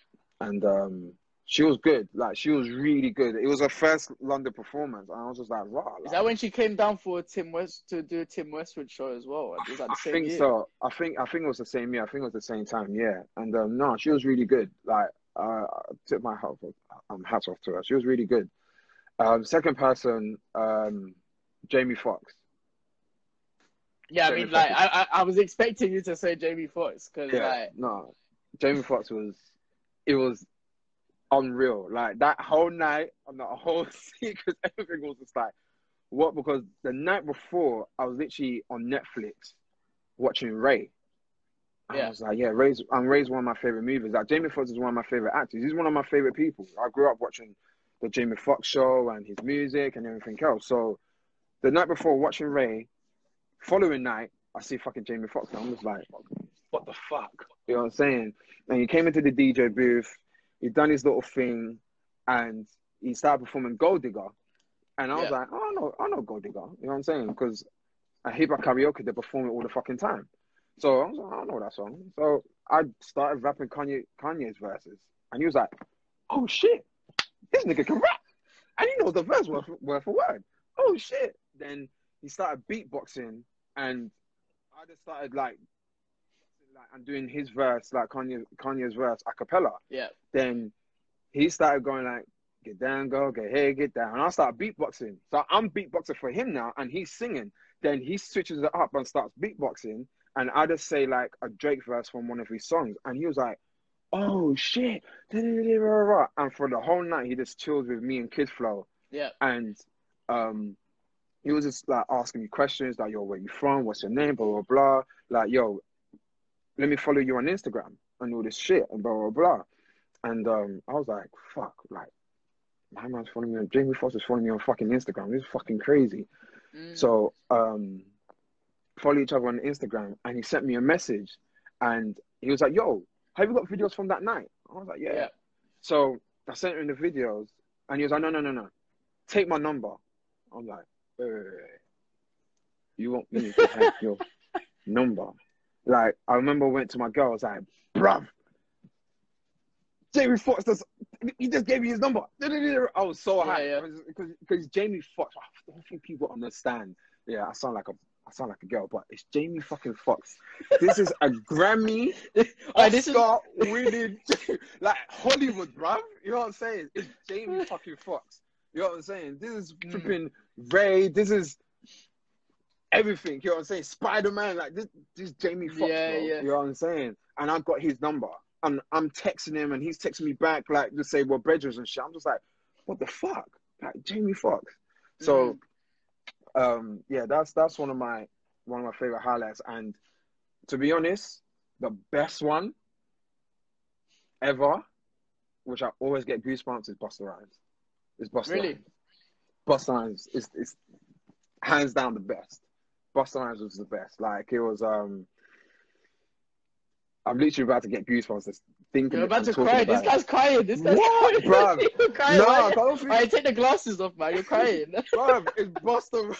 and she was good. Like, she was really good. It was her first London performance, and I was just like, wow. Is that when she came down for Tim West to do a Tim Westwood show as well? Was that the I same think year? so. I think it was the same year. I think it was the same time. Yeah. And no, she was really good. Like, I took my hats off to her. She was really good. Second person, Jamie Foxx. Yeah, I Jamie mean, like, Foxx. I was expecting you to say Jamie Foxx because, Yeah. like, No, Jamie Foxx was unreal. Like, that whole night, not a whole scene, because everything was just like, what? Because the night before, I was literally on Netflix watching Ray. And Yeah. I was like, yeah, Ray's one of my favorite movies. Like, Jamie Foxx is one of my favorite actors. He's one of my favorite people. I grew up watching the Jamie Foxx show and his music and everything else. So the night before watching Ray, following night, I see fucking Jamie Foxx, and I'm just like, what the fuck? You know what I'm saying? And he came into the DJ booth, he done his little thing, and he started performing Gold Digger. And I was Yeah. like, I know Gold Digger. You know what I'm saying? Because at Hip Hop Karaoke, they perform it all the fucking time. So I was like, I know that song. So I started rapping Kanye's verses. And he was like, oh shit, this nigga can rap. And he knows the verse word for word. Oh shit. Then he started beatboxing, and I just started like and doing his verse, like Kanye's verse a cappella. yeah. Then he started going like, get down, go, get here, get down. And I started beatboxing. So I'm beatboxing for him now, and he's singing. Then he switches it up and starts beatboxing. And I just say like a Drake verse from one of his songs. And he was like, oh shit. And for the whole night, he just chilled with me and Kid Flow. Yeah. And he was just like asking me questions like, yo, where you from? What's your name? Blah, blah, blah. Like, yo, let me follow you on Instagram and all this shit and blah blah blah. And I was like, fuck, like my man's following me on Jamie Foxx is following me on fucking Instagram. This is fucking crazy. So follow each other on Instagram, and he sent me a message, and he was like, yo, have you got videos from that night? I was like, yeah. So I sent him the videos, and he was like, no, take my number. I'm like, wait. You want me to have your number? Like, I remember I went to my girl, I was like, bruv, Jamie Foxx he just gave me his number. I was so high because Jamie Foxx, I don't think people understand. Yeah, I sound like a girl, but it's Jamie fucking Foxx. This is a Grammy, Oscar winning, like Hollywood, bruv. You know what I'm saying? It's Jamie fucking Foxx. You know what I'm saying? This is flipping Ray. This is everything. You know what I'm saying? Spider-Man, like this is Jamie Foxx, bro. You know what I'm saying? And I got his number. I'm texting him, and he's texting me back, like, to say, well, Bridges and shit. I'm just like, what the fuck? Like, Jamie Foxx. So, that's one of my favorite highlights. And to be honest, the best one ever, which I always get goosebumps, is Busta Rhymes. It's Busta Rhymes. Busta Rhymes is hands down the best. Busta Rhymes was the best. Like, it was I'm literally about to get goosebumps just thinking. You're about to cry. This guy's crying. What, bro? You're crying. No, right? I don't think... Alright, take the glasses off, man. You're crying. Bro, it's Busta.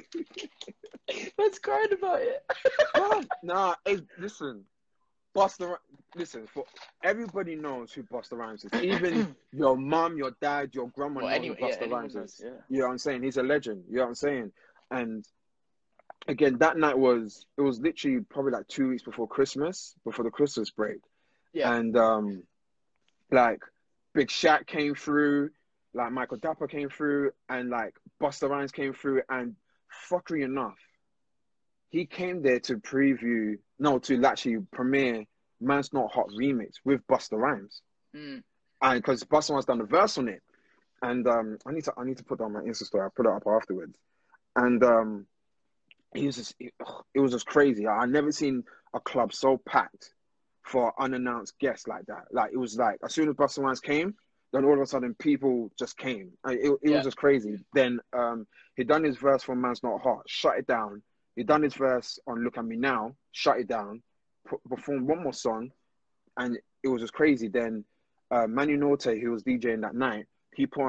Man's crying about it. Nah, listen, Busta. Listen, for everybody knows who Busta Rhymes is. Even your mom, your dad, your grandma knows who Busta Rhymes is. You know what I'm saying? He's a legend. You know what I'm saying? And again, that night was literally probably like 2 weeks before Christmas, before the Christmas break. Yeah. And like Big Shaq came through, like Michael Dapper came through, and like Busta Rhymes came through, and fuckery enough, he came there to actually premiere Man's Not Hot remix with Busta Rhymes. And because Busta Rhymes done the verse on it. And I need to put that on my Insta story. I'll put it up afterwards. And it was just crazy. I never seen a club so packed for unannounced guests like that. Like, it was like, as soon as Busta Rhymes came, then all of a sudden people just came. It was just crazy. Then he done his verse from Man's Not Hot, shut it down. He done his verse on Look at Me Now, shut it down, performed one more song, and it was just crazy. Then Manu Norte, who was DJing that night, he put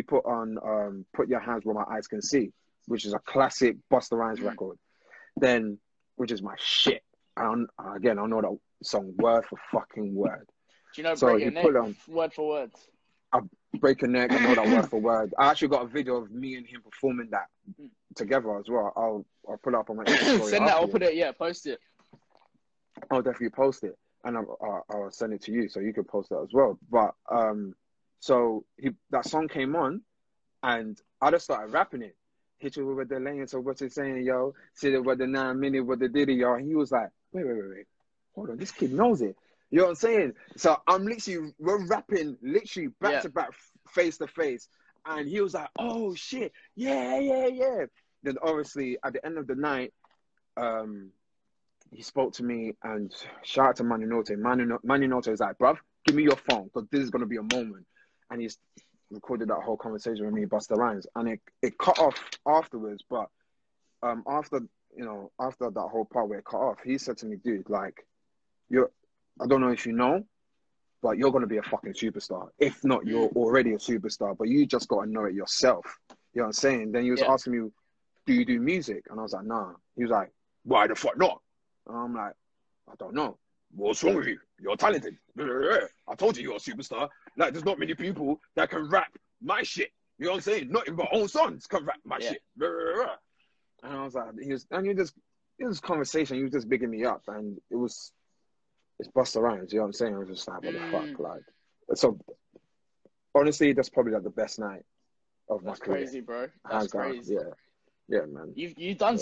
on Put Your Hands Where My Eyes Can See, which is a classic Busta Rhymes record. Then, which is my shit. I know that song word for fucking word. Do you know Break Your Neck word for word? I Break Your Neck, I know that word for word. I actually got a video of me and him performing that together as well. I'll put it up on my Instagram. Send that, I'll put it, post it. I'll definitely post it. And I'll send it to you so you can post that as well. But so that song came on, and I just started rapping it. Hit you with the lane, so what you saying, yo? Sit it with the 9 minute with the diddy, yo. And he was like, wait. Hold on, this kid knows it. You know what I'm saying? So we're rapping literally back to back, face to face. And he was like, oh shit, yeah. Then obviously at the end of the night, he spoke to me, and shout out to Manu Norte. Manu Norte was like, bruv, give me your phone, because this is going to be a moment. And he's recorded that whole conversation with me, Busta Rhymes, and it cut off afterwards. But after that whole part where it cut off, he said to me, dude, like, I don't know if you know, but you're gonna be a fucking superstar. If not, you're already a superstar, but you just gotta know it yourself. You know what I'm saying? Then he was asking me, do you do music? And I was like, nah. He was like, why the fuck not? And I'm like, I don't know. What's wrong with you? You're talented. I told you you're a superstar. Like, there's not many people that can rap my shit. You know what I'm saying? Not even my own sons can rap my shit. And I was like, this conversation, he was just bigging me up, and it's Busta Rhymes. You know what I'm saying? I was just like, what the fuck? Like, so honestly, that's probably like the best night of my career. Crazy, bro. That's crazy. Yeah, man. You've done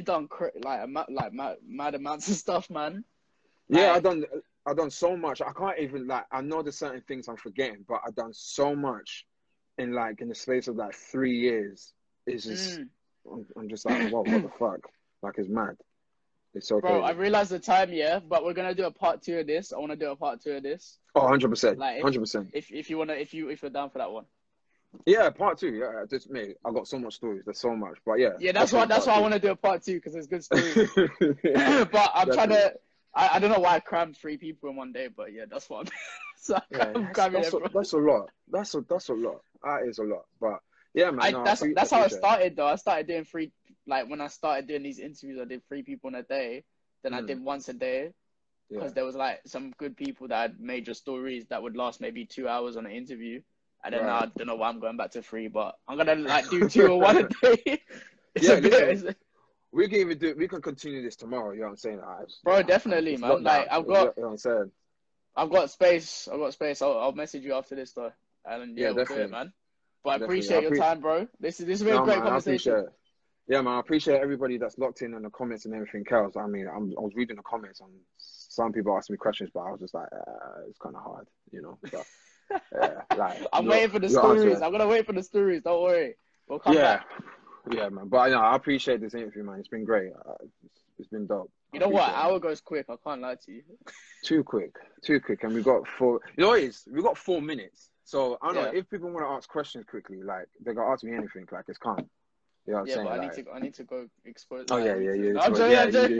mad amounts of stuff, man. Yeah, I've done so much. I can't even, like, I know there's certain things I'm forgetting, but I've done so much in the space of like 3 years. It's just I'm just like, whoa, what the fuck? Like, it's mad. It's so Bro, I crazy. realized the time, yeah, but we're gonna do a part 2 of this. I want to do a part 2 of this. Oh, 100%. Like, 100%. if you wanna, if you're down for that one. Yeah, part 2. Yeah, just mate, I got so much stories. There's so much. But yeah. Yeah, that's why I want to do a part 2 because it's good stories. But I'm trying to. I don't know why I crammed 3 people in one day, but yeah, that's what I'm. So I'm cramming that's everyone. a lot. That's a lot. That is a lot. But yeah, man. No, That's how I appreciate it. started though. I started doing 3, like when I started doing these interviews, I did 3 people in a day. Then I did once a day because there was like some good people that had major stories that would last maybe 2 hours on an interview. And then now I don't know why I'm going back to 3, but I'm gonna like do 2 or 1 a day. Listen, we can continue this tomorrow. You know what I'm saying? Bro, definitely, man. Like you know what I'm saying? I've got space. I'll message you after this though, and we'll do it, man. But I appreciate your time, bro. This has been a great conversation. Yeah, man. I appreciate everybody that's locked in the comments and everything else. I mean, I was reading the comments and some people asked me questions, but I was just like, it's kind of hard, you know. But, I'm waiting for the stories. I'm gonna wait for the stories. Don't worry. We'll come back. Yeah, man. But I appreciate this interview, man. It's been great. It's been dope. You know what? Hour goes quick. I can't lie to you. Too quick. And we got 4. You know what it is? We got 4 minutes. So I don't know if people want to ask questions quickly. Like they can ask me anything. Like it's calm. You know what I'm saying? But I need to go expose. Oh yeah. I'm joking.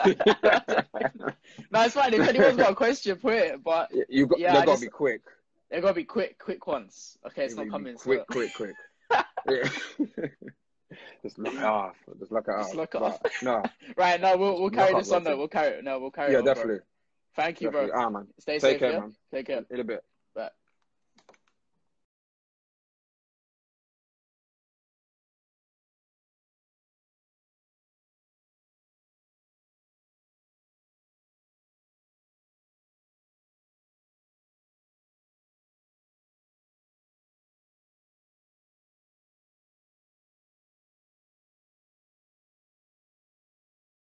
No, it's fine. If anyone's got a question, put it. But they gotta be quick. They gotta be quick ones. Okay, it's not coming. Quick. Yeah. Just look it off. No. Right, no, we'll carry this on though. We'll carry it. No, we'll carry it on. Yeah, definitely. Bro. Thank you, bro. Man. Stay Take safe, care, yeah? man. Take care. In a bit. Bye.